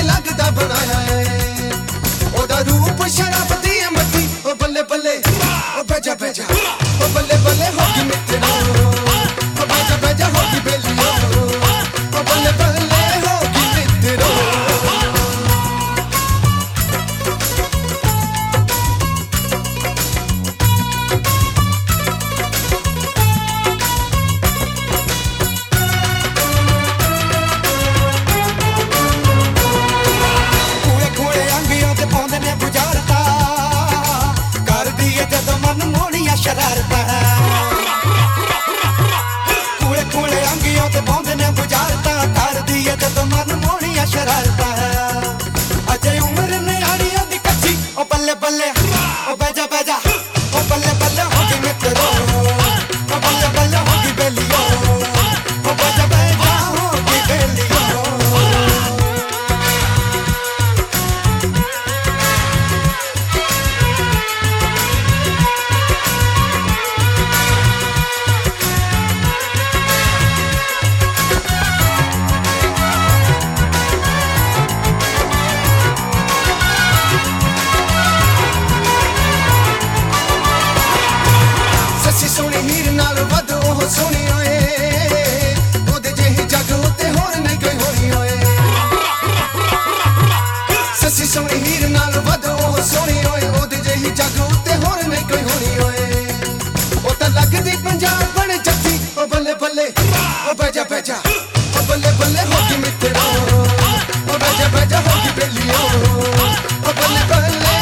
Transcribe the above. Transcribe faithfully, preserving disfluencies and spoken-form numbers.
लगदा बनाया है ओदा रूप शराब दी मती ओ बल्ले बल्ले ओ बजा बजा ओ बल्ले बल्ले होगी मित्रो ओ बजा बजा होगी बेलियो ओ बल्ले बल्ले होगी मित्रो शरारता कूड़े कूड़े अंगियों ते पौंदे ने बुझारता कर दिए जदों मन मोहनिया शरारता अजे उम्र न्याणियां दी कच्ची ओ बल्ले बल्ले ओ बैजा बैजा ओ बल्ले बल्ले होगी मित्रो ओ बल्ले बल्ले होगी बेलियो ओ बैजा बैजा होगी बेलियो सोनी हीर नाल वध ओह सोनी होए ओदे जेही जग उते होर नहीं कोई होनी होए ससी सोनी हीर नाल वध ओह सोनी होए ओदे जेही जग उते होर नहीं कोई होनी होए ओ ता लगदी पंजाब बण जत्ती ओ बल्ले बल्ले ओ बजा बजा ओ बल्ले बल्ले होगी मित्रो ओ बजा बजा होगी बेलियो ओ बल्ले बल्ले